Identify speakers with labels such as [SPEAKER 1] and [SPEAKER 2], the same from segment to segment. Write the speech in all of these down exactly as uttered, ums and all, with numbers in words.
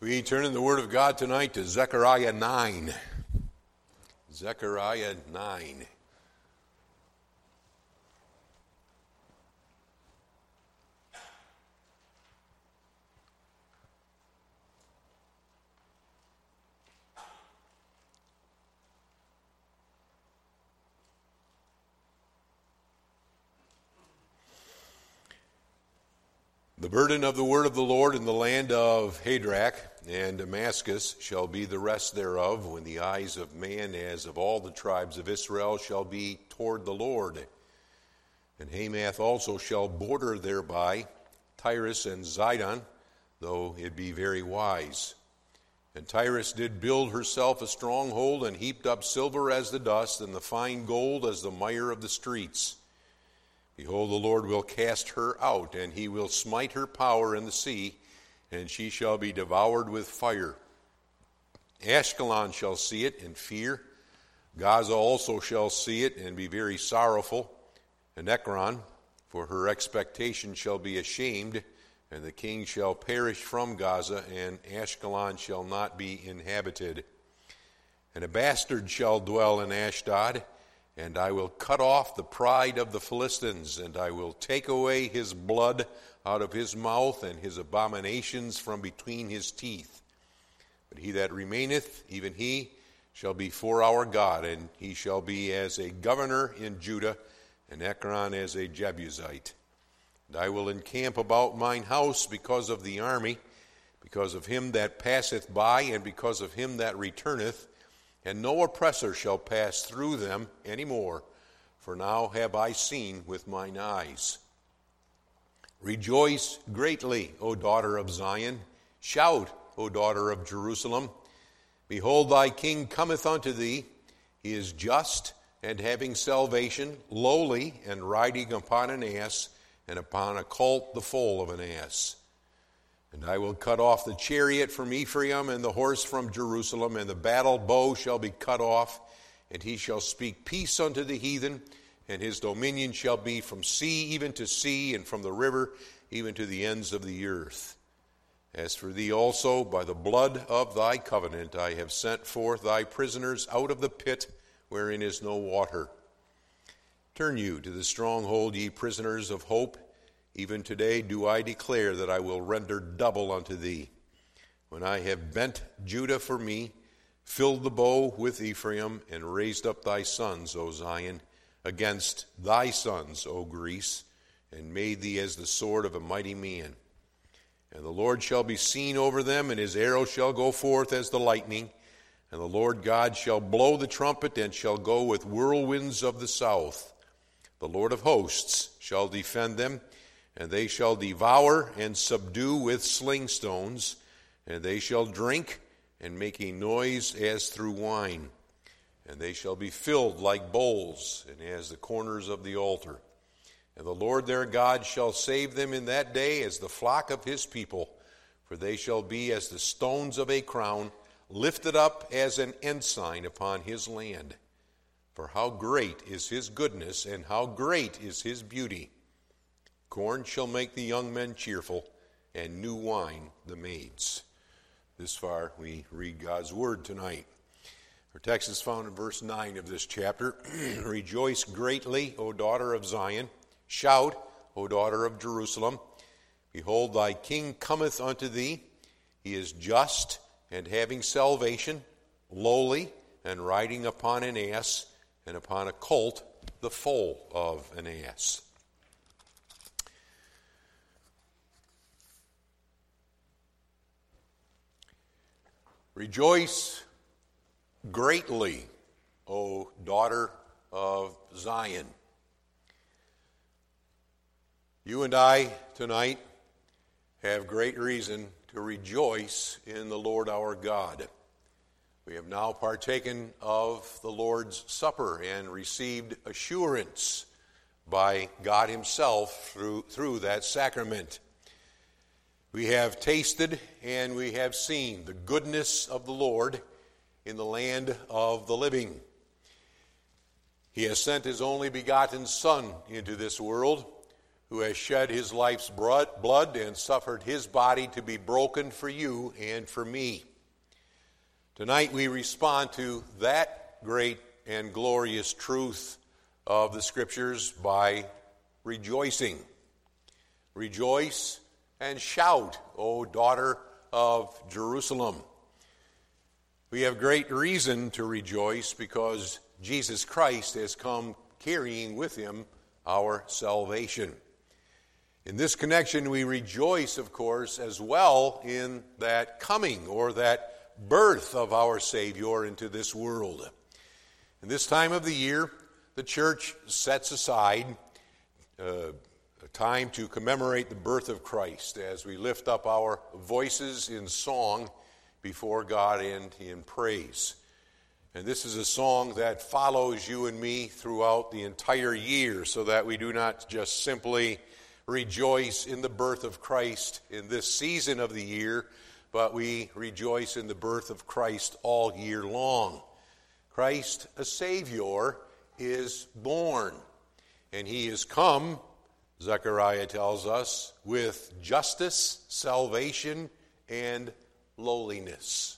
[SPEAKER 1] We turn in the Word of God tonight to Zechariah nine. Zechariah nine. The burden of the word of the Lord in the land of Hadrach and Damascus shall be the rest thereof, when the eyes of man as of all the tribes of Israel shall be toward the Lord. And Hamath also shall border thereby, Tyrus and Zidon, though it be very wise. And Tyrus did build herself a stronghold, and heaped up silver as the dust, and the fine gold as the mire of the streets. Behold, the Lord will cast her out, and he will smite her power in the sea, and she shall be devoured with fire. Ashkelon shall see it and fear. Gaza also shall see it and be very sorrowful. And Ekron, for her expectation, shall be ashamed, and the king shall perish from Gaza, and Ashkelon shall not be inhabited. And a bastard shall dwell in Ashdod, and I will cut off the pride of the Philistines, and I will take away his blood out of his mouth, and his abominations from between his teeth. But he that remaineth, even he, shall be for our God, and he shall be as a governor in Judah, and Ekron as a Jebusite. And I will encamp about mine house because of the army, because of him that passeth by, and because of him that returneth, and no oppressor shall pass through them any more, for now have I seen with mine eyes. Rejoice greatly, O daughter of Zion. Shout, O daughter of Jerusalem. Behold, thy king cometh unto thee. He is just and having salvation, lowly, and riding upon an ass, and upon a colt the foal of an ass. And I will cut off the chariot from Ephraim, and the horse from Jerusalem, and the battle bow shall be cut off, and he shall speak peace unto the heathen, and his dominion shall be from sea even to sea, and from the river even to the ends of the earth. As for thee also, by the blood of thy covenant, I have sent forth thy prisoners out of the pit wherein is no water. Turn you to the stronghold, ye prisoners of hope. Even today do I declare that I will render double unto thee. When I have bent Judah for me, filled the bow with Ephraim, and raised up thy sons, O Zion, against thy sons, O Greece, and made thee as the sword of a mighty man. And the Lord shall be seen over them, and his arrow shall go forth as the lightning, and the Lord God shall blow the trumpet, and shall go with whirlwinds of the south. The Lord of hosts shall defend them, and they shall devour and subdue with sling stones, and they shall drink and make a noise as through wine. And they shall be filled like bowls, and as the corners of the altar. And the Lord their God shall save them in that day as the flock of his people, for they shall be as the stones of a crown, lifted up as an ensign upon his land. For how great is his goodness, and how great is his beauty! Corn shall make the young men cheerful, and new wine the maids. This far we read God's word tonight. Our text is found in verse nine of this chapter. Rejoice greatly, O daughter of Zion. Shout, O daughter of Jerusalem. Behold, thy king cometh unto thee. He is just and having salvation, lowly, and riding upon an ass, and upon a colt, the foal of an ass. Rejoice greatly, O daughter of Zion. You and I tonight have great reason to rejoice in the Lord our God. We have now partaken of the Lord's Supper and received assurance by God himself through, through that sacrament. We have tasted and we have seen the goodness of the Lord in the land of the living. He has sent his only begotten Son into this world, who has shed his life's blood and suffered his body to be broken for you and for me. Tonight we respond to that great and glorious truth of the Scriptures by rejoicing. Rejoice and shout, O daughter of Jerusalem. We have great reason to rejoice because Jesus Christ has come carrying with him our salvation. In this connection, we rejoice, of course, as well in that coming or that birth of our Savior into this world. In this time of the year, the church sets aside uh, a time to commemorate the birth of Christ as we lift up our voices in song before God and in praise. And this is a song that follows you and me throughout the entire year so that we do not just simply rejoice in the birth of Christ in this season of the year, but we rejoice in the birth of Christ all year long. Christ, a Savior, is born, and he is come, Zechariah tells us, with justice, salvation, and lowliness.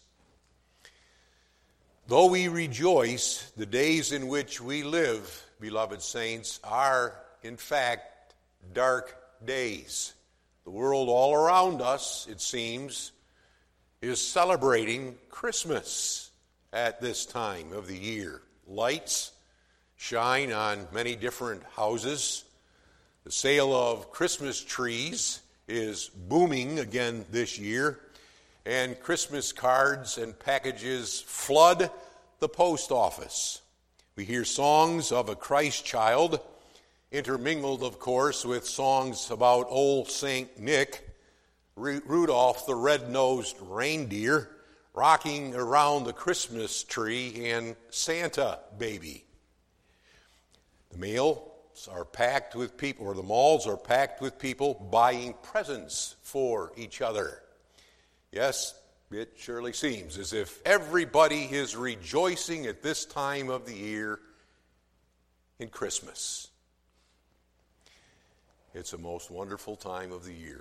[SPEAKER 1] Though we rejoice, the days in which we live, beloved saints, are in fact dark days. The world all around us, it seems, is celebrating Christmas at this time of the year. Lights shine on many different houses. The sale of Christmas trees is booming again this year, and Christmas cards and packages flood the post office. We hear songs of a Christ child, intermingled, of course, with songs about old Saint Nick, Rudolph the red-nosed reindeer, rocking around the Christmas tree, and Santa baby. The mails are packed with people, or the malls are packed with people buying presents for each other. Yes, it surely seems as if everybody is rejoicing at this time of the year in Christmas. It's a most wonderful time of the year.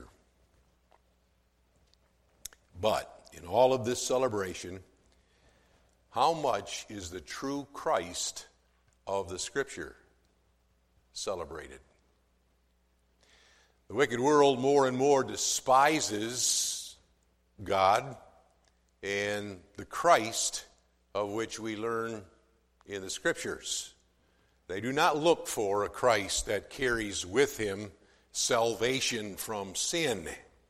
[SPEAKER 1] But in all of this celebration, how much is the true Christ of the Scripture celebrated? The wicked world more and more despises God and the Christ of which we learn in the Scriptures. They do not look for a Christ that carries with him salvation from sin.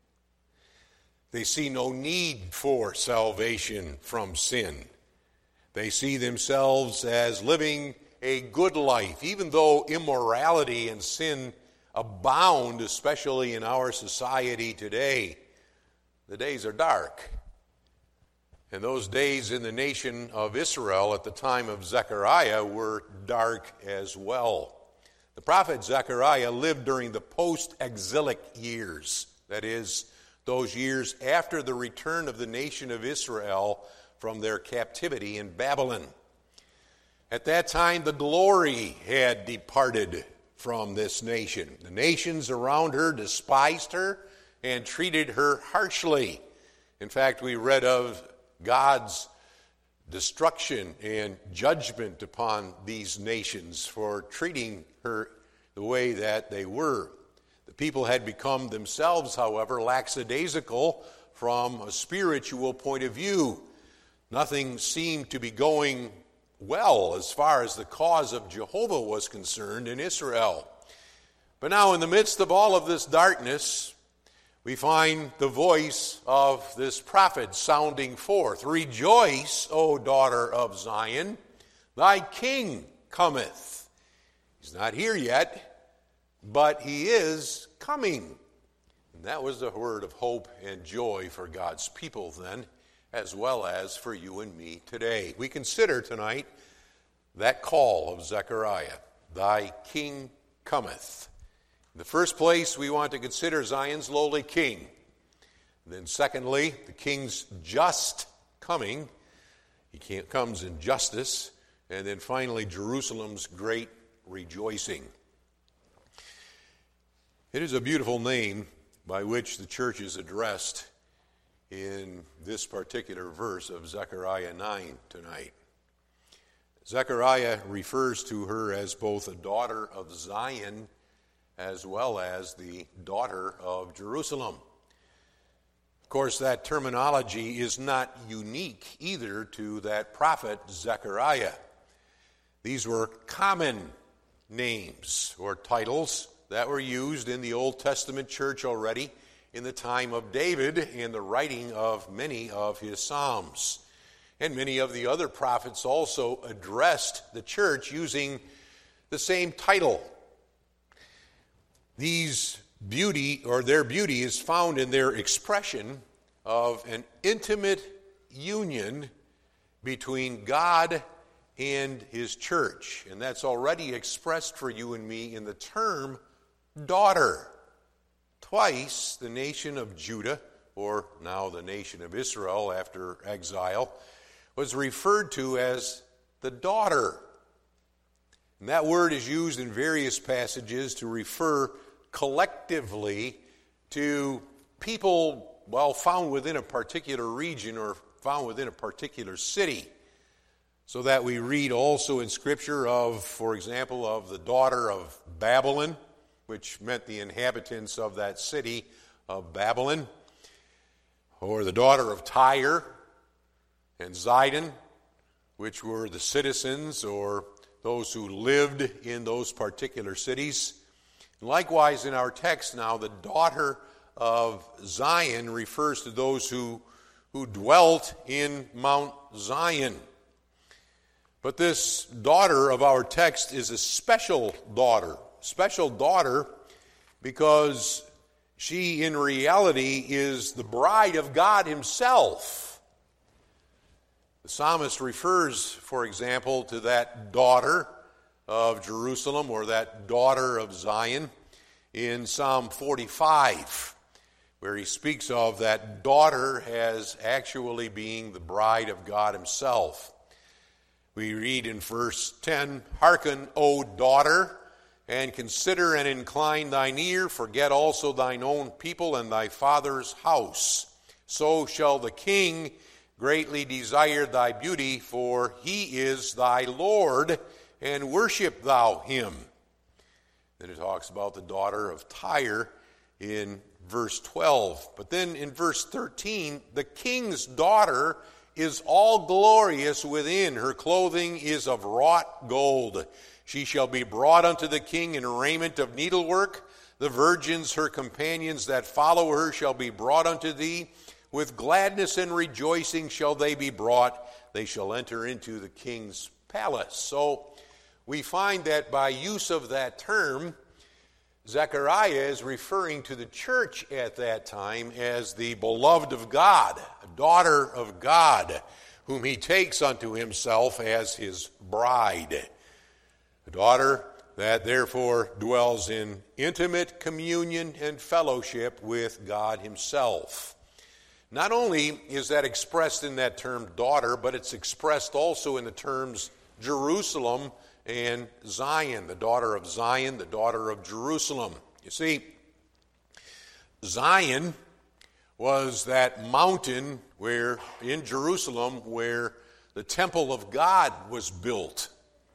[SPEAKER 1] They see no need for salvation from sin. They see themselves as living a good life, even though immorality and sin abound, especially in our society today. The days are dark. And those days in the nation of Israel at the time of Zechariah were dark as well. The prophet Zechariah lived during the post-exilic years, that is, those years after the return of the nation of Israel from their captivity in Babylon. At that time, the glory had departed from this nation. The nations around her despised her and treated her harshly. In fact, we read of God's destruction and judgment upon these nations for treating her the way that they were. The people had become themselves, however, lackadaisical from a spiritual point of view. Nothing seemed to be going well as far as the cause of Jehovah was concerned in Israel. But now, in the midst of all of this darkness, we find the voice of this prophet sounding forth. Rejoice, O daughter of Zion, thy king cometh. He's not here yet, but he is coming. And that was the word of hope and joy for God's people then, as well as for you and me today. We consider tonight that call of Zechariah, thy king cometh. In the first place, we want to consider Zion's lowly king. And then secondly, the king's just coming. He comes in justice. And then finally, Jerusalem's great rejoicing. It is a beautiful name by which the church is addressed in this particular verse of Zechariah nine tonight. Zechariah refers to her as both a daughter of Zion as well as the daughter of Jerusalem. Of course, that terminology is not unique either to that prophet Zechariah. These were common names or titles that were used in the Old Testament church already in the time of David and the writing of many of his Psalms. And many of the other prophets also addressed the church using the same title. These beauty, or their beauty, is found in their expression of an intimate union between God and his church. And that's already expressed for you and me in the term daughter. Twice the nation of Judah, or now the nation of Israel after exile, was referred to as the daughter. And that word is used in various passages to refer collectively to people, well, found within a particular region or found within a particular city. So that we read also in Scripture of, for example, of the daughter of Babylon, which meant the inhabitants of that city of Babylon, or the daughter of Tyre and Zidon, which were the citizens or those who lived in those particular cities. Likewise, in our text now, the daughter of Zion refers to those who, who dwelt in Mount Zion. But this daughter of our text is a special daughter. Special daughter because she in reality is the bride of God himself. The psalmist refers, for example, to that daughter of Jerusalem or that daughter of Zion in Psalm forty-five, where he speaks of that daughter as actually being the bride of God himself. We read in verse ten, "Hearken, O daughter, and consider and incline thine ear, forget also thine own people and thy father's house. So shall the king greatly desire thy beauty, for he is thy Lord, and worship thou him." Then it talks about the daughter of Tyre in verse twelve. But then in verse thirteen, the king's daughter is all glorious within. Her clothing is of wrought gold. She shall be brought unto the king in raiment of needlework. The virgins, her companions that follow her, shall be brought unto thee. With gladness and rejoicing shall they be brought. They shall enter into the king's palace. So we find that by use of that term, Zechariah is referring to the church at that time as the beloved of God, a daughter of God, whom he takes unto himself as his bride. A daughter that therefore dwells in intimate communion and fellowship with God himself. Not only is that expressed in that term daughter, but it's expressed also in the terms Jerusalem and Zion, the daughter of Zion, the daughter of Jerusalem. You see, Zion was that mountain where in Jerusalem where the temple of God was built.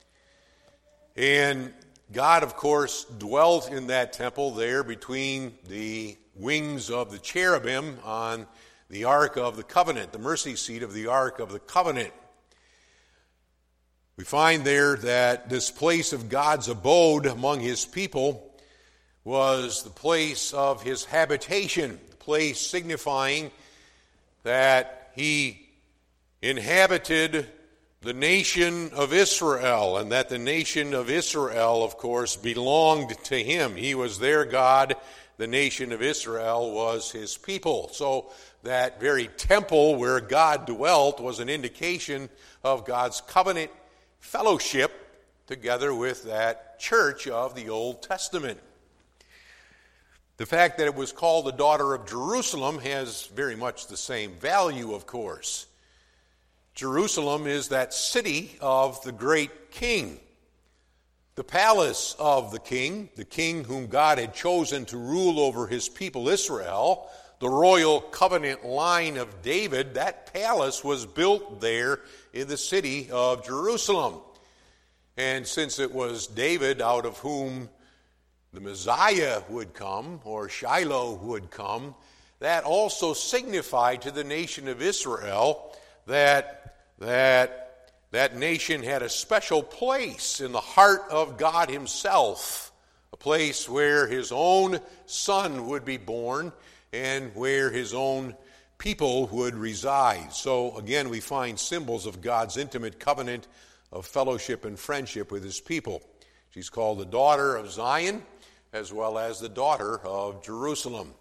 [SPEAKER 1] And God, of course, dwelt in that temple there between the wings of the cherubim on the Ark of the Covenant, the mercy seat of the Ark of the Covenant. We find there that this place of God's abode among his people was the place of his habitation, the place signifying that he inhabited the nation of Israel, and that the nation of Israel, of course, belonged to him. He was their God. The nation of Israel was his people. So that very temple where God dwelt was an indication of God's covenant fellowship together with that church of the Old Testament. The fact that it was called the daughter of Jerusalem has very much the same value, of course. Jerusalem is that city of the great king. The The palace of the king, the king whom God had chosen to rule over his people Israel, the royal covenant line of David, that palace was built there in the city of Jerusalem. And since it was David out of whom the Messiah would come, or Shiloh would come, that also signified to the nation of Israel that that that nation had a special place in the heart of God himself, a place where his own son would be born and where his own people would reside. So again, we find symbols of God's intimate covenant of fellowship and friendship with his people. She's called the daughter of Zion, as well as the daughter of Jerusalem.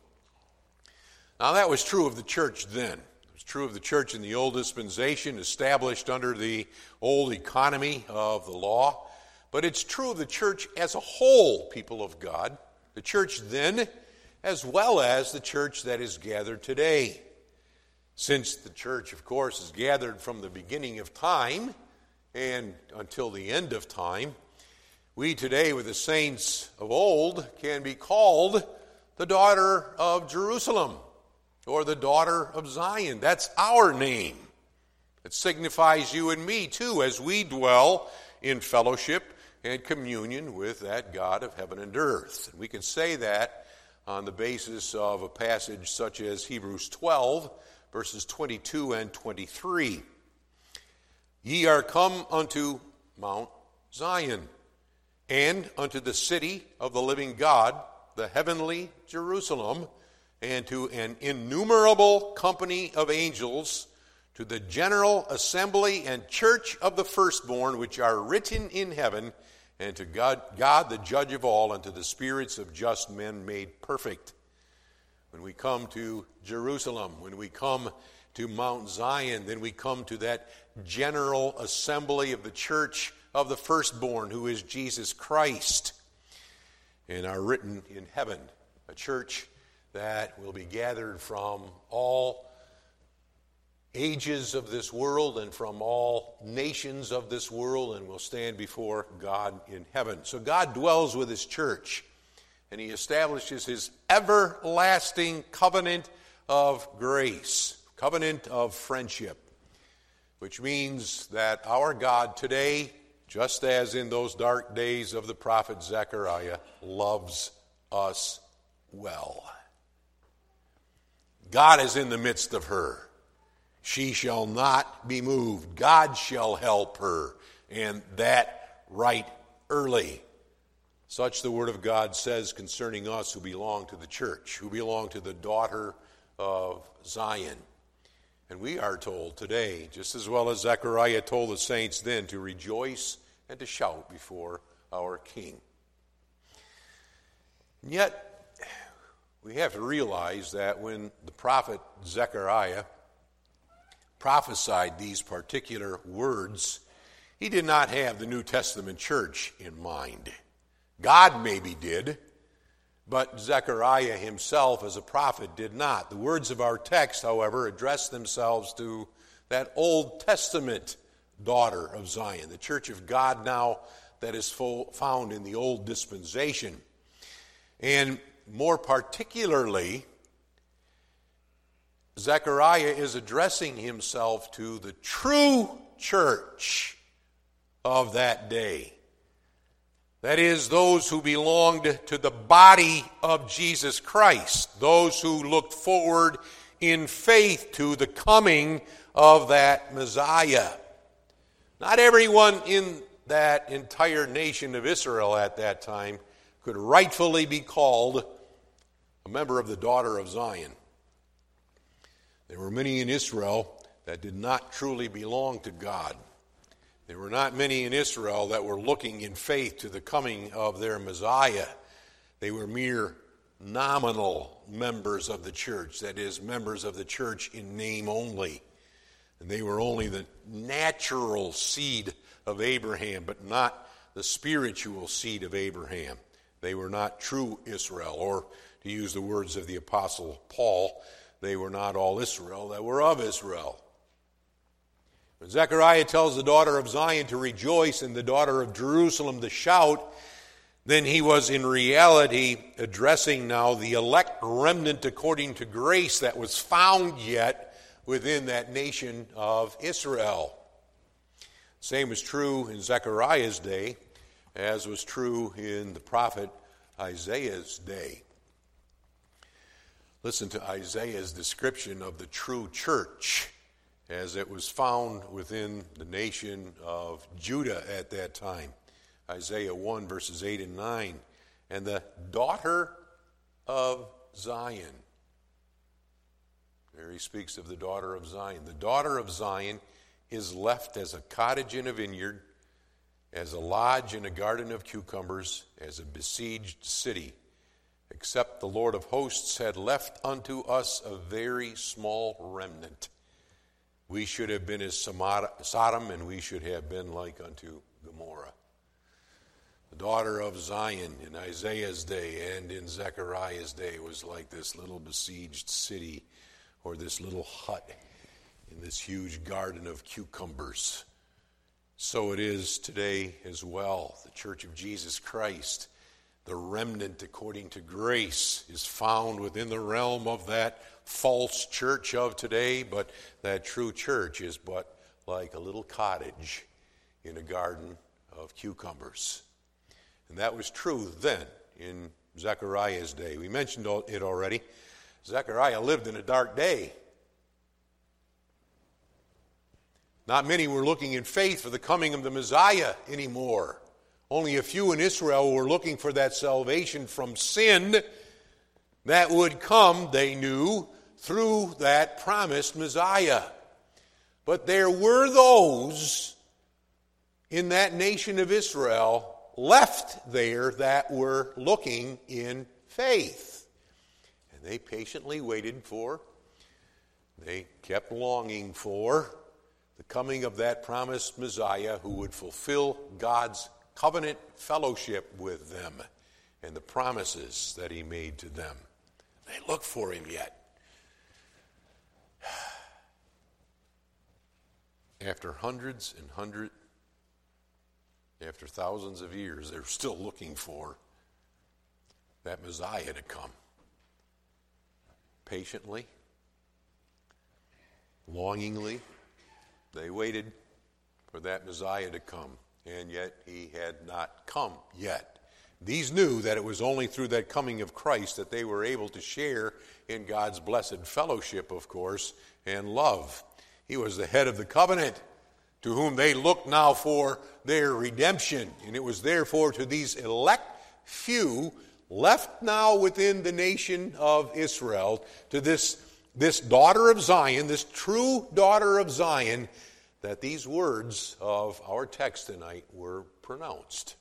[SPEAKER 1] Now that was true of the church then. It was true of the church in the old dispensation, established under the old economy of the law. But it's true of the church as a whole, people of God. The church then, as well as the church that is gathered today. Since the church, of course, is gathered from the beginning of time and until the end of time, we today, with the saints of old, can be called the daughter of Jerusalem or the daughter of Zion. That's our name. It signifies you and me, too, as we dwell in fellowship and communion with that God of heaven and earth. And we can say that on the basis of a passage such as Hebrews twelve, verses twenty-two and twenty-three. Ye are come unto Mount Zion, and unto the city of the living God, the heavenly Jerusalem, and to an innumerable company of angels, to the general assembly and church of the firstborn, which are written in heaven, and to God, God the judge of all, and to the spirits of just men made perfect. When we come to Jerusalem, when we come to Mount Zion, then we come to that general assembly of the church of the firstborn, who is Jesus Christ, and are written in heaven, a church that will be gathered from all ages of this world and from all nations of this world, and will stand before God in heaven. So God dwells with his church, and he establishes his everlasting covenant of grace, covenant of friendship, which means that our God today, just as in those dark days of the prophet Zechariah, loves us well. God is in the midst of her. She shall not be moved. God shall help her, and that right early. Such the word of God says concerning us who belong to the church, who belong to the daughter of Zion. And we are told today, just as well as Zechariah told the saints then, to rejoice and to shout before our King. And yet, we have to realize that when the prophet Zechariah prophesied these particular words, he did not have the New Testament church in mind. God maybe did, but Zechariah himself as a prophet did not. The words of our text, however, address themselves to that Old Testament daughter of Zion, the church of God now that is full, found in the old dispensation. And more particularly, Zechariah is addressing himself to the true church of that day. That is, those who belonged to the body of Jesus Christ, those who looked forward in faith to the coming of that Messiah. Not everyone in that entire nation of Israel at that time could rightfully be called a member of the daughter of Zion. There were many in Israel that did not truly belong to God. There were not many in Israel that were looking in faith to the coming of their Messiah. They were mere nominal members of the church, that is, members of the church in name only. And they were only the natural seed of Abraham, but not the spiritual seed of Abraham. They were not true Israel, or to use the words of the Apostle Paul, they were not all Israel that were of Israel. When Zechariah tells the daughter of Zion to rejoice and the daughter of Jerusalem to shout, then he was in reality addressing now the elect remnant according to grace that was found yet within that nation of Israel. Same was true in Zechariah's day, as was true in the prophet Isaiah's day. Listen to Isaiah's description of the true church as it was found within the nation of Judah at that time. Isaiah one, verses eight and nine. And the daughter of Zion. There he speaks of the daughter of Zion. The daughter of Zion is left as a cottage in a vineyard, as a lodge in a garden of cucumbers, as a besieged city, except the Lord of hosts had left unto us a very small remnant. We should have been as Sodom, and we should have been like unto Gomorrah. The daughter of Zion in Isaiah's day and in Zechariah's day was like this little besieged city, or this little hut in this huge garden of cucumbers. So it is today as well. The Church of Jesus Christ, the remnant according to grace, is found within the realm of that false church of today, but that true church is but like a little cottage in a garden of cucumbers. And that was true then in Zechariah's day. We mentioned it already. Zechariah lived in a dark day. Not many were looking in faith for the coming of the Messiah anymore. Only a few in Israel were looking for that salvation from sin that would come, they knew, through that promised Messiah. But there were those in that nation of Israel left there that were looking in faith. And they patiently waited for, they kept longing for the coming of that promised Messiah who would fulfill God's covenant fellowship with them and the promises that he made to them. They look for him yet. After hundreds and hundreds, after thousands of years, they're still looking for that Messiah to come. Patiently, longingly, they waited for that Messiah to come, and yet he had not come yet. These knew that it was only through that coming of Christ that they were able to share in God's blessed fellowship, of course, and love. He was the head of the covenant, to whom they looked now for their redemption. And it was therefore to these elect few left now within the nation of Israel, to this, this daughter of Zion, this true daughter of Zion, that these words of our text tonight were pronounced.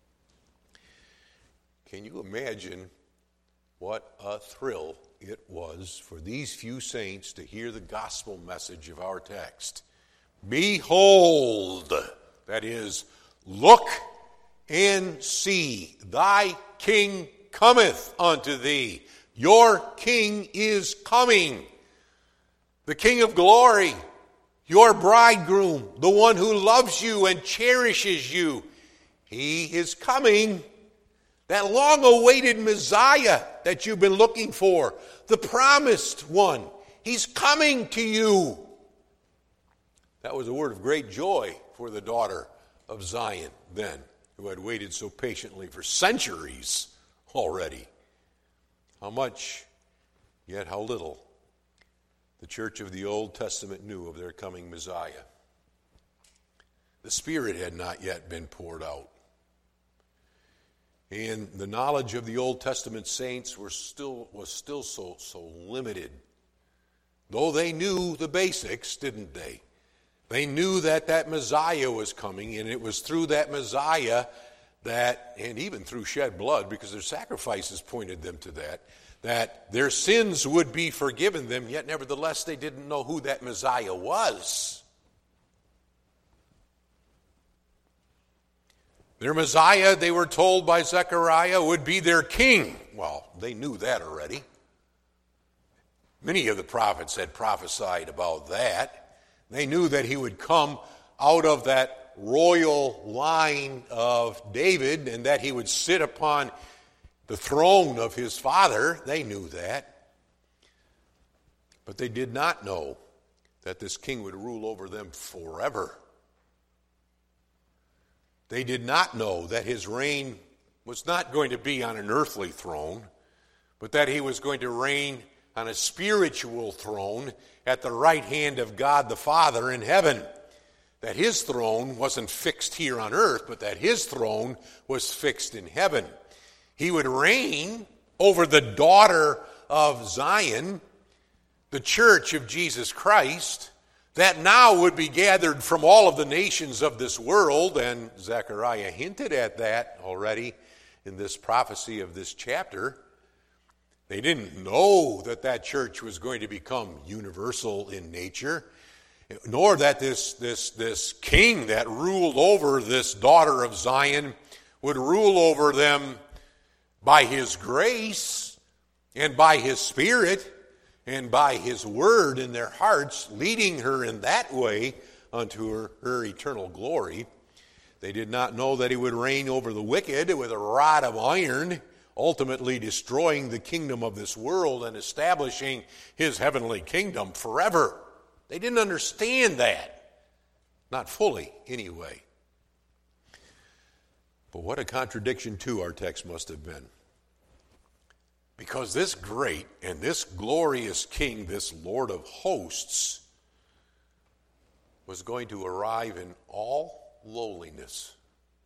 [SPEAKER 1] Can you imagine what a thrill it was for these few saints to hear the gospel message of our text? Behold, that is, look and see, thy king cometh unto thee. Your king is coming. The King of glory, your bridegroom, the one who loves you and cherishes you. He is coming. That long-awaited Messiah that you've been looking for, the promised one, he's coming to you. That was a word of great joy for the daughter of Zion then, who had waited so patiently for centuries already. How much, yet how little, the church of the Old Testament knew of their coming Messiah. The Spirit had not yet been poured out. And the knowledge of the Old Testament saints were still was still so, so limited. Though they knew the basics, didn't they? They knew that that Messiah was coming, and it was through that Messiah that, and even through shed blood, because their sacrifices pointed them to that, that their sins would be forgiven them, yet nevertheless they didn't know who that Messiah was. Their Messiah, they were told by Zechariah, would be their king. Well, they knew that already. Many of the prophets had prophesied about that, They knew that he would come out of that royal line of David and that he would sit upon the throne of his father. They knew that. But they did not know that this king would rule over them forever. They did not know that his reign was not going to be on an earthly throne, but that he was going to reign on a spiritual throne at the right hand of God the Father in heaven. That his throne wasn't fixed here on earth, but that his throne was fixed in heaven. He would reign over the daughter of Zion, the church of Jesus Christ, that now would be gathered from all of the nations of this world, and Zechariah hinted at that already in this prophecy of this chapter. They didn't know that that church was going to become universal in nature, nor that this, this, this king that ruled over this daughter of Zion would rule over them by his grace and by his Spirit and by his word in their hearts, leading her in that way unto her, her eternal glory. They did not know that he would reign over the wicked with a rod of iron, ultimately destroying the kingdom of this world and establishing his heavenly kingdom forever. They didn't understand that. Not fully, anyway. But what a contradiction, too, our text must have been. Because this great and this glorious king, this Lord of hosts, was going to arrive in all lowliness,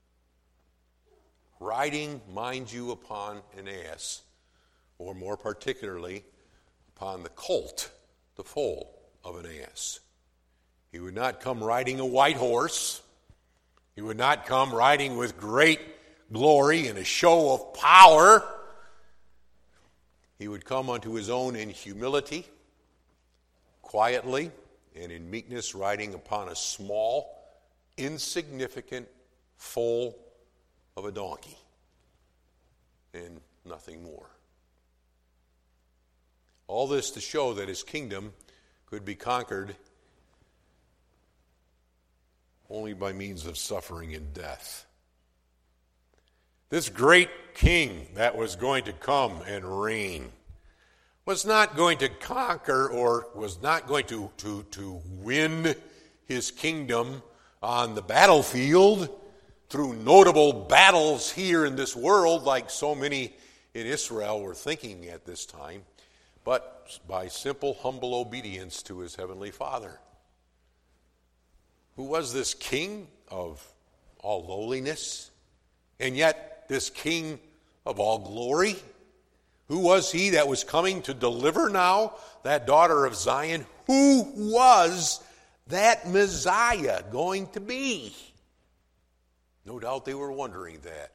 [SPEAKER 1] riding, mind you, upon an ass, or more particularly, upon the colt, the foal of an ass. He would not come riding a white horse. He would not come riding with great glory and a show of power. He would come unto his own in humility, quietly, and in meekness, riding upon a small, insignificant foal of a donkey, and nothing more. All this to show that his kingdom could be conquered only by means of suffering and death. This great king that was going to come and reign was not going to conquer or was not going to, to, to win his kingdom on the battlefield through notable battles here in this world like so many in Israel were thinking at this time, but by simple, humble obedience to his heavenly Father. Who was this king of all lowliness, and yet this king of all glory? Who was he that was coming to deliver now that daughter of Zion? Who was that Messiah going to be? No doubt they were wondering that.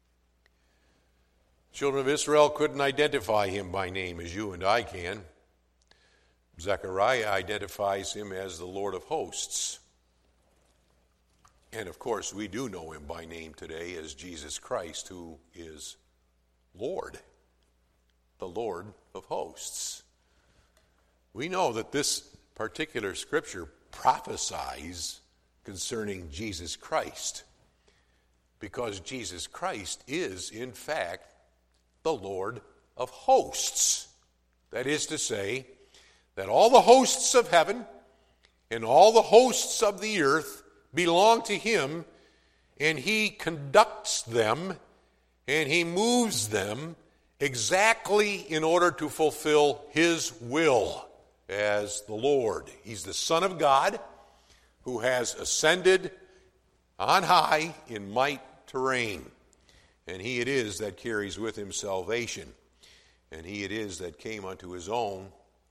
[SPEAKER 1] Children of Israel couldn't identify him by name as you and I can. Zechariah identifies him as the Lord of hosts. And of course, we do know him by name today as Jesus Christ, who is Lord, the Lord of hosts. We know that this particular scripture prophesies concerning Jesus Christ, because Jesus Christ is, in fact, the Lord of hosts. That is to say, that all the hosts of heaven and all the hosts of the earth belong to him, and he conducts them and he moves them exactly in order to fulfill his will as the Lord. He's the Son of God who has ascended on high in might to reign. And he it is that carries with him salvation. And he it is that came unto his own,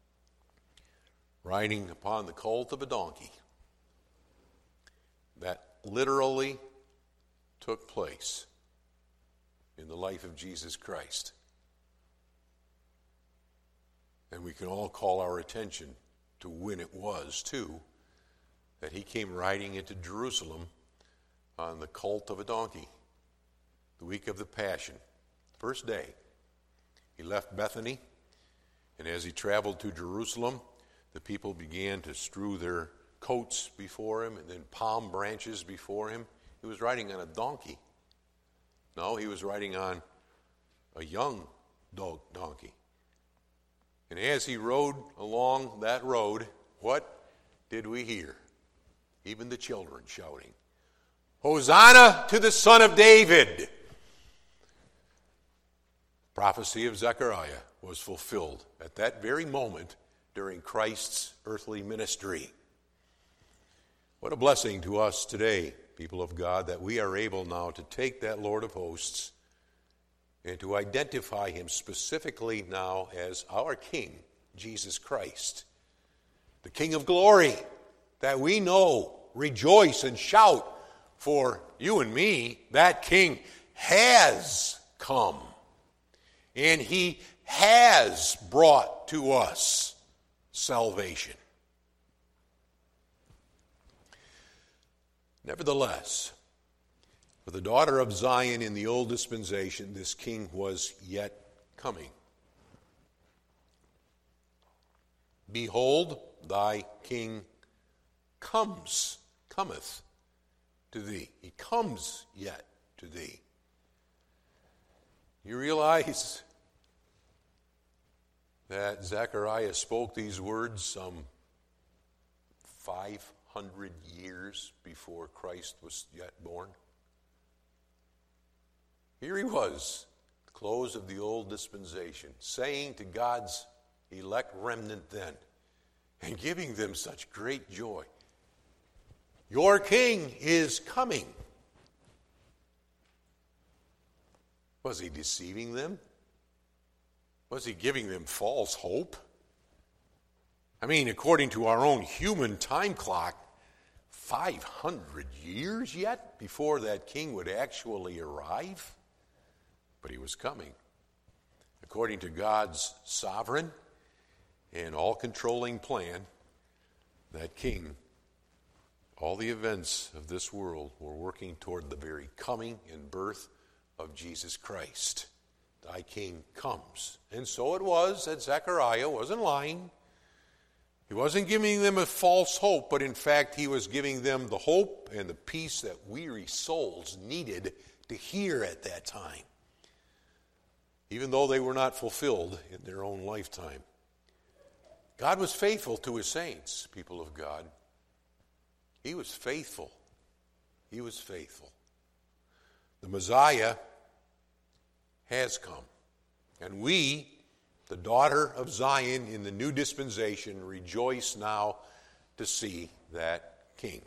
[SPEAKER 1] riding upon the colt of a donkey. That literally took place in the life of Jesus Christ. And we can all call our attention to when it was, too, that he came riding into Jerusalem on the colt of a donkey, the week of the Passion, first day. He left Bethany, and as he traveled to Jerusalem, the people began to strew their coats before him and then palm branches before him. He was riding on a donkey. No, he was riding on a young dog donkey. And as he rode along that road, what did we hear? Even the children shouting, "Hosanna to the Son of David!" Prophecy of Zechariah was fulfilled at that very moment during Christ's earthly ministry. What a blessing to us today, people of God, that we are able now to take that Lord of hosts and to identify him specifically now as our King, Jesus Christ, the King of glory, that we know, rejoice and shout, for you and me, that King has come, and he has brought to us salvation. Nevertheless, for the daughter of Zion in the old dispensation, this king was yet coming. Behold, thy king comes, cometh to thee. He comes yet to thee. You realize that Zechariah spoke these words some five hundred years before Christ was yet born? Here he was, the close of the old dispensation, saying to God's elect remnant then, and giving them such great joy, your king is coming. Was he deceiving them? Was he giving them false hope? I mean, according to our own human time clock, five hundred years yet before that king would actually arrive? But he was coming. According to God's sovereign and all-controlling plan, that king, all the events of this world were working toward the very coming and birth of Jesus Christ. Thy king comes. And so it was that Zechariah wasn't lying. He wasn't giving them a false hope, but in fact he was giving them the hope and the peace that weary souls needed to hear at that time, even though they were not fulfilled in their own lifetime. God was faithful to his saints, people of God. He was faithful. He was faithful. The Messiah has come. And we, the daughter of Zion in the new dispensation, rejoice now to see that king.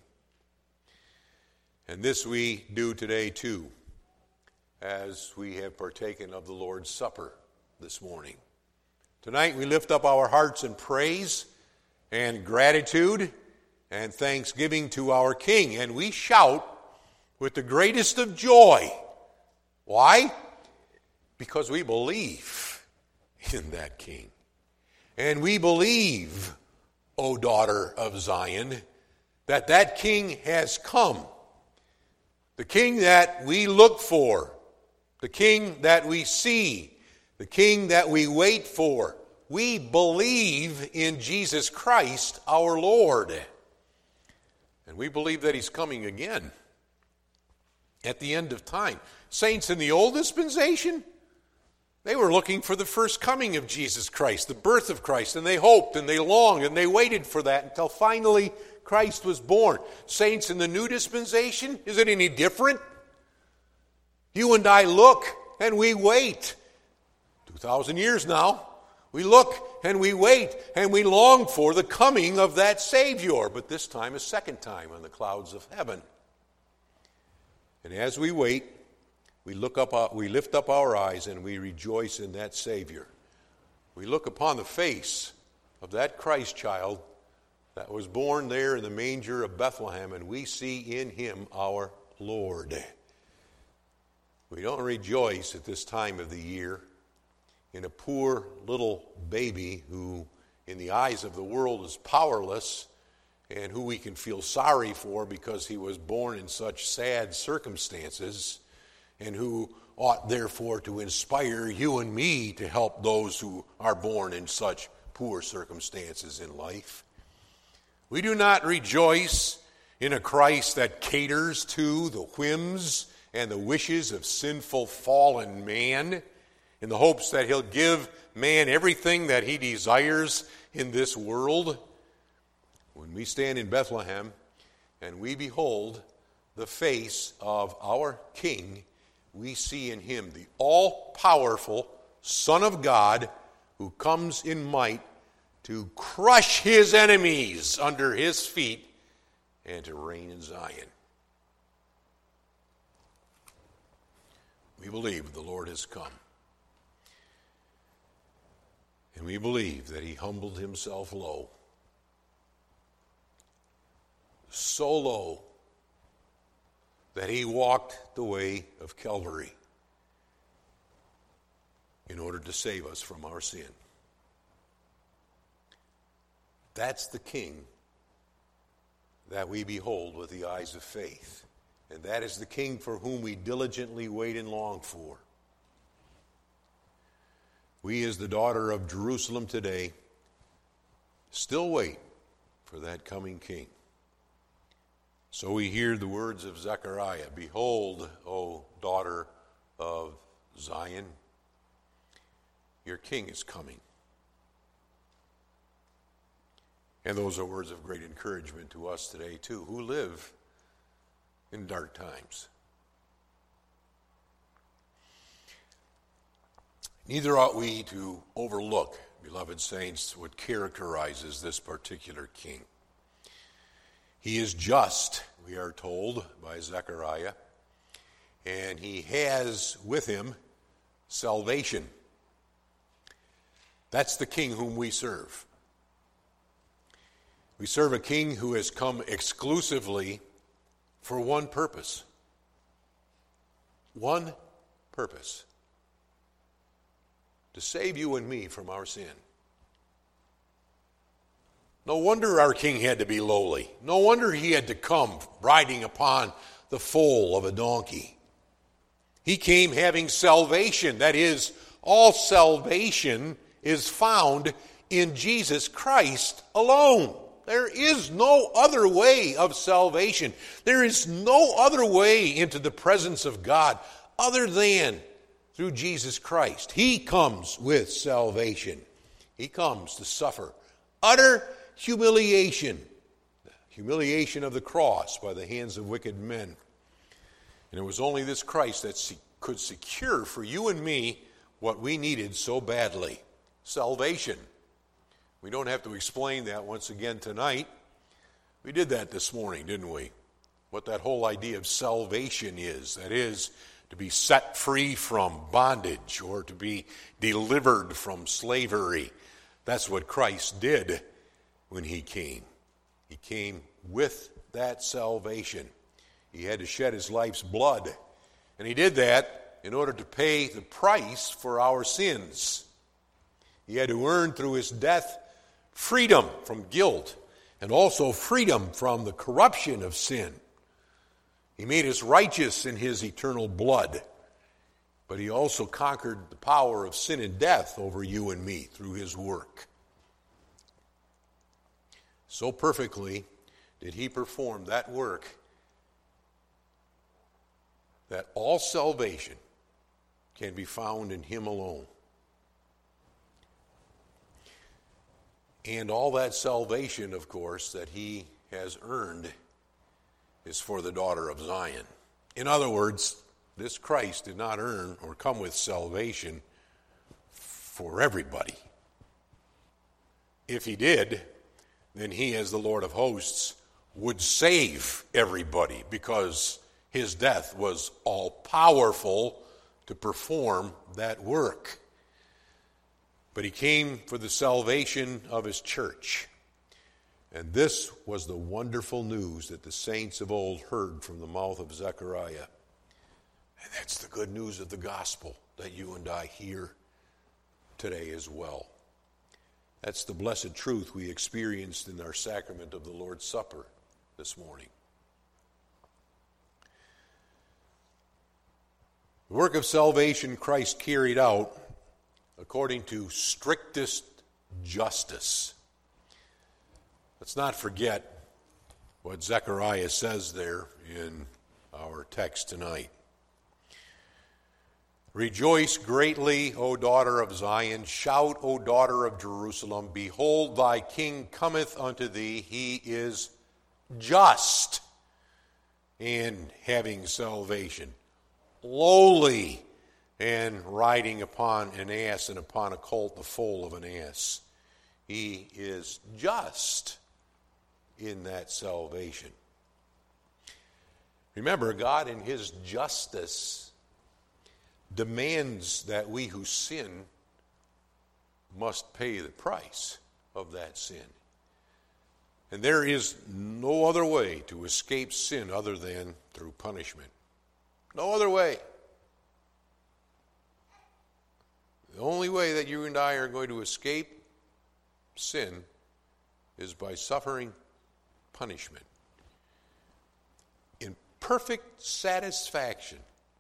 [SPEAKER 1] And this we do today too, as we have partaken of the Lord's Supper this morning. Tonight we lift up our hearts in praise and gratitude and thanksgiving to our King, and we shout with the greatest of joy. Why? Because we believe in that King. And we believe, O daughter of Zion, that that King has come. The King that we look for, the King that we see, the King that we wait for. We believe in Jesus Christ, our Lord. And we believe that he's coming again at the end of time. Saints in the old dispensation, they were looking for the first coming of Jesus Christ, the birth of Christ, and they hoped and they longed and they waited for that until finally Christ was born. Saints in the new dispensation, is it any different? You and I look and we wait. Two thousand years now, we look and we wait and we long for the coming of that Savior, but this time a second time on the clouds of heaven. And as we wait, we look up, we lift up our eyes and we rejoice in that Savior. We look upon the face of that Christ child that was born there in the manger of Bethlehem, and we see in him our Lord. We don't rejoice at this time of the year in a poor little baby who, in the eyes of the world, is powerless and who we can feel sorry for because he was born in such sad circumstances, and who ought therefore to inspire you and me to help those who are born in such poor circumstances in life. We do not rejoice in a Christ that caters to the whims and the wishes of sinful fallen man in the hopes that he'll give man everything that he desires in this world. When we stand in Bethlehem and we behold the face of our King, we see in him the all-powerful Son of God who comes in might to crush his enemies under his feet and to reign in Zion. We believe the Lord has come. And we believe that he humbled himself low. So low that he walked the way of Calvary in order to save us from our sin. That's the King that we behold with the eyes of faith. And that is the King for whom we diligently wait and long for. We, as the daughter of Jerusalem today, still wait for that coming King. So we hear the words of Zechariah, "Behold, O daughter of Zion, your King is coming." And those are words of great encouragement to us today, too, who live in dark times. Neither ought we to overlook, beloved saints, what characterizes this particular King. He is just, we are told by Zechariah, and he has with him salvation. That's the King whom we serve. We serve a King who has come exclusively for one purpose. One purpose. To save you and me from our sin. No wonder our King had to be lowly. No wonder he had to come riding upon the foal of a donkey. He came having salvation. That is, all salvation is found in Jesus Christ alone. There is no other way of salvation. There is no other way into the presence of God other than through Jesus Christ. He comes with salvation. He comes to suffer utter humiliation, the humiliation of the cross by the hands of wicked men. And it was only this Christ that se- could secure for you and me what we needed so badly, salvation. We don't have to explain that once again tonight. We did that this morning, didn't we? What that whole idea of salvation is. That is, to be set free from bondage or to be delivered from slavery. That's what Christ did when he came. He came with that salvation. He had to shed his life's blood. And he did that in order to pay the price for our sins. He had to earn through his death freedom from guilt and also freedom from the corruption of sin. He made us righteous in his eternal blood, but he also conquered the power of sin and death over you and me through his work. So perfectly did he perform that work that all salvation can be found in him alone. And all that salvation, of course, that he has earned is for the daughter of Zion. In other words, this Christ did not earn or come with salvation for everybody. If he did, then he, as the Lord of hosts, would save everybody because his death was all-powerful to perform that work. But he came for the salvation of his church. And this was the wonderful news that the saints of old heard from the mouth of Zechariah. And that's the good news of the gospel that you and I hear today as well. That's the blessed truth we experienced in our sacrament of the Lord's Supper this morning. The work of salvation Christ carried out according to strictest justice. Let's not forget what Zechariah says there in our text tonight. Rejoice greatly, O daughter of Zion. Shout, O daughter of Jerusalem. Behold, thy king cometh unto thee. He is just and having salvation, lowly and riding upon an ass and upon a colt, the foal of an ass. He is just in that salvation. Remember, God in his justice demands that we who sin must pay the price of that sin. And there is no other way to escape sin other than through punishment. No other way. The only way that you and I are going to escape sin is by suffering punishment. In perfect satisfaction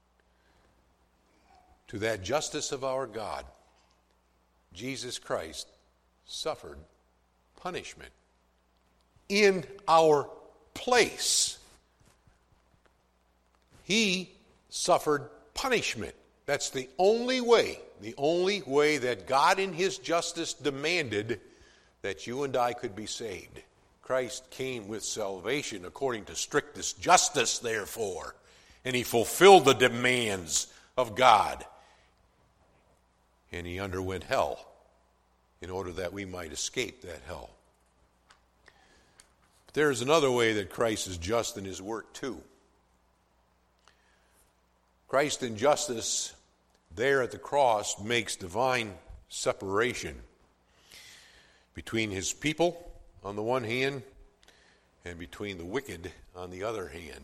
[SPEAKER 1] to that justice of our God, Jesus Christ suffered punishment in our place. He suffered punishment. That's the only way, the only way that God in his justice demanded that you and I could be saved. Christ came with salvation according to strictest justice, therefore, and he fulfilled the demands of God. And he underwent hell in order that we might escape that hell. But there is another way that Christ is just in his work too. Christ in justice there at the cross makes divine separation between his people on the one hand and between the wicked on the other hand.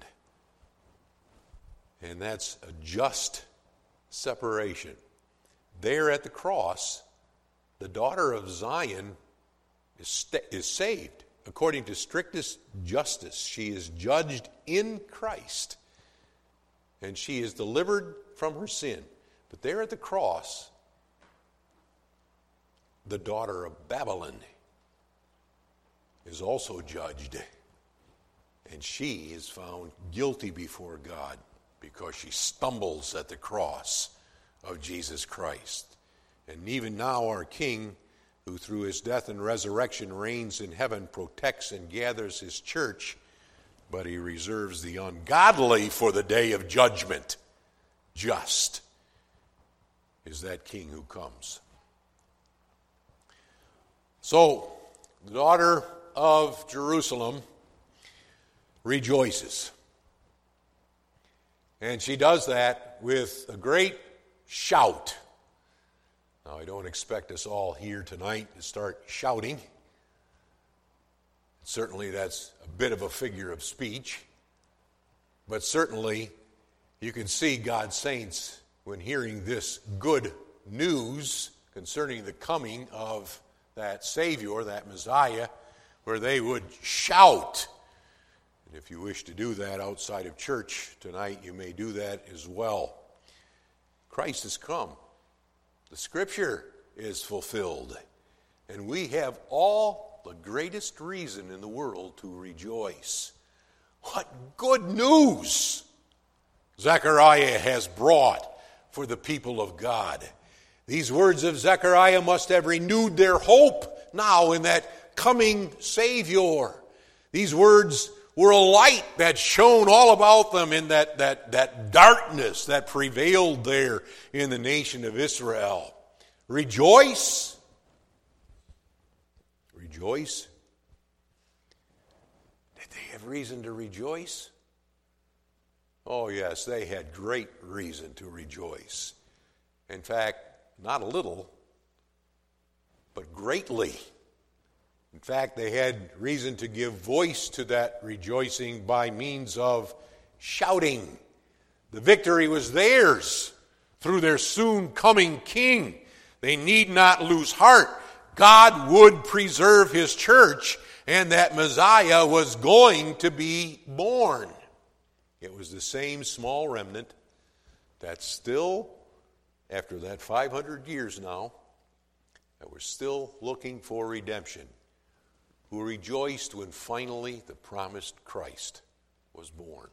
[SPEAKER 1] And that's a just separation. There at the cross, the daughter of Zion is, st- is saved. According to strictest justice, she is judged in Christ, and she is delivered from her sin. But there at the cross, the daughter of Babylon is also judged, and she is found guilty before God because she stumbles at the cross of Jesus Christ. And even now our King, who through his death and resurrection reigns in heaven, protects and gathers his church, but he reserves the ungodly for the day of judgment. Just is that King who comes. So, the daughter of Jerusalem rejoices. And she does that with a great shout. Now, I don't expect us all here tonight to start shouting. Certainly, that's a bit of a figure of speech. But certainly, you can see God's saints, when hearing this good news concerning the coming of that Savior, that Messiah, where they would shout. And if you wish to do that outside of church tonight, you may do that as well. Christ has come. The Scripture is fulfilled. And we have all the greatest reason in the world to rejoice. What good news Zechariah has brought for the people of God. These words of Zechariah must have renewed their hope now in that coming Savior. These words were a light that shone all about them in that, that, that darkness that prevailed there in the nation of Israel. Rejoice. Rejoice. Did they have reason to rejoice? Oh, yes, they had great reason to rejoice. In fact, not a little, but greatly. In fact, they had reason to give voice to that rejoicing by means of shouting. The victory was theirs through their soon coming king. They need not lose heart. God would preserve his church, and that Messiah was going to be born. It was the same small remnant that still, after that five hundred years now, that we're still looking for redemption. who rejoiced when finally the promised Christ was born.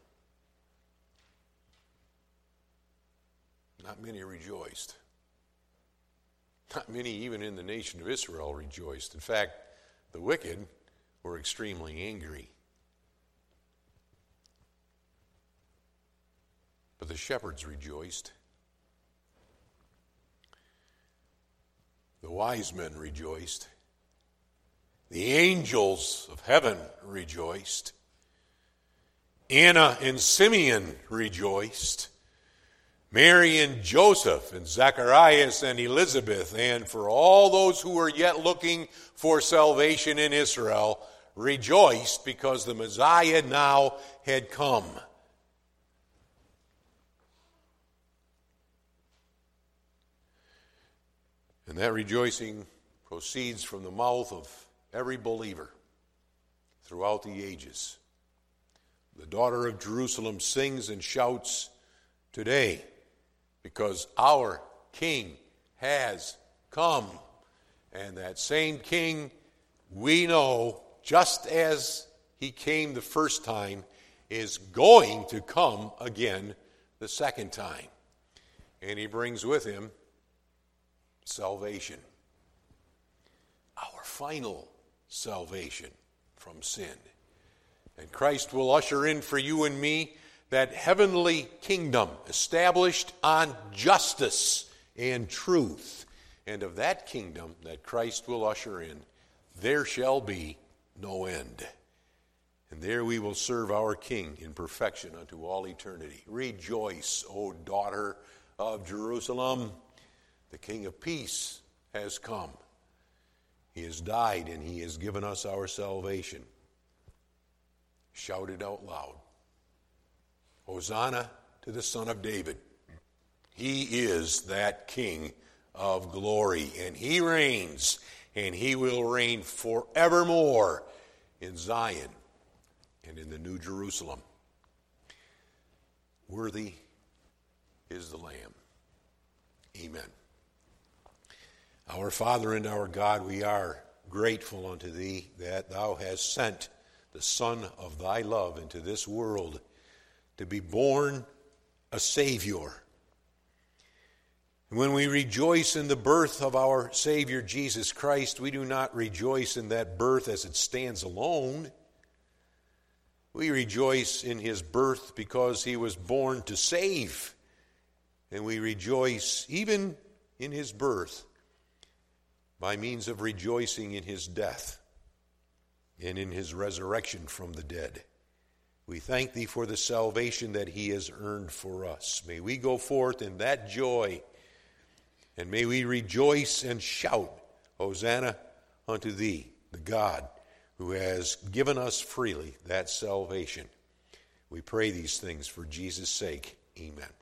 [SPEAKER 1] Not many rejoiced. Not many, even in the nation of Israel, rejoiced. In fact, the wicked were extremely angry. But the shepherds rejoiced. The wise men rejoiced. The angels of heaven rejoiced. Anna and Simeon rejoiced. Mary and Joseph and Zacharias and Elizabeth, and for all those who were yet looking for salvation in Israel, rejoiced because the Messiah now had come. And that rejoicing proceeds from the mouth of every believer throughout the ages. The daughter of Jerusalem sings and shouts today because our King has come. And that same King, we know, just as he came the first time, is going to come again the second time. And he brings with him salvation. Our final salvation from sin. And Christ will usher in for you and me that heavenly kingdom established on justice and truth. And of that kingdom that Christ will usher in, there shall be no end. And there we will serve our King in perfection unto all eternity. Rejoice, O daughter of Jerusalem. The King of peace has come. He has died and he has given us our salvation. Shout it out loud. Hosanna to the Son of David. He is that King of glory, and he reigns, and he will reign forevermore in Zion and in the New Jerusalem. Worthy is the Lamb. Amen. Our Father and our God, we are grateful unto thee that thou hast sent the Son of thy love into this world to be born a Savior. And when we rejoice in the birth of our Savior Jesus Christ, we do not rejoice in that birth as it stands alone. We rejoice in his birth because he was born to save. And we rejoice even in his birth by means of rejoicing in his death and in his resurrection from the dead. We thank thee for the salvation that he has earned for us. May we go forth in that joy, and may we rejoice and shout, Hosanna unto thee, the God who has given us freely that salvation. We pray these things for Jesus' sake. Amen.